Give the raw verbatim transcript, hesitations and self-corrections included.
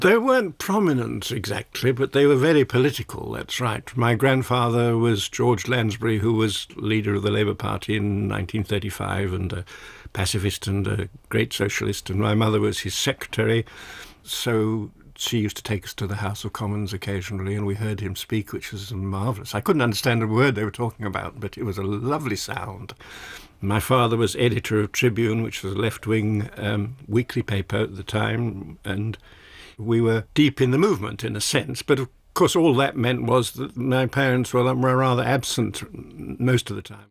They weren't prominent exactly, but they were very political, that's right. My grandfather was George Lansbury, who was leader of the Labour Party in nineteen thirty-five and a pacifist and a great socialist, and my mother was his secretary. So she used to take us to the House of Commons occasionally, and we heard him speak, which was marvellous. I couldn't understand a word they were talking about, but it was a lovely sound. My father was editor of Tribune, which was a left-wing um, weekly paper at the time, and we were deep in the movement in a sense. But of course all that meant was that my parents were, were rather absent most of the time.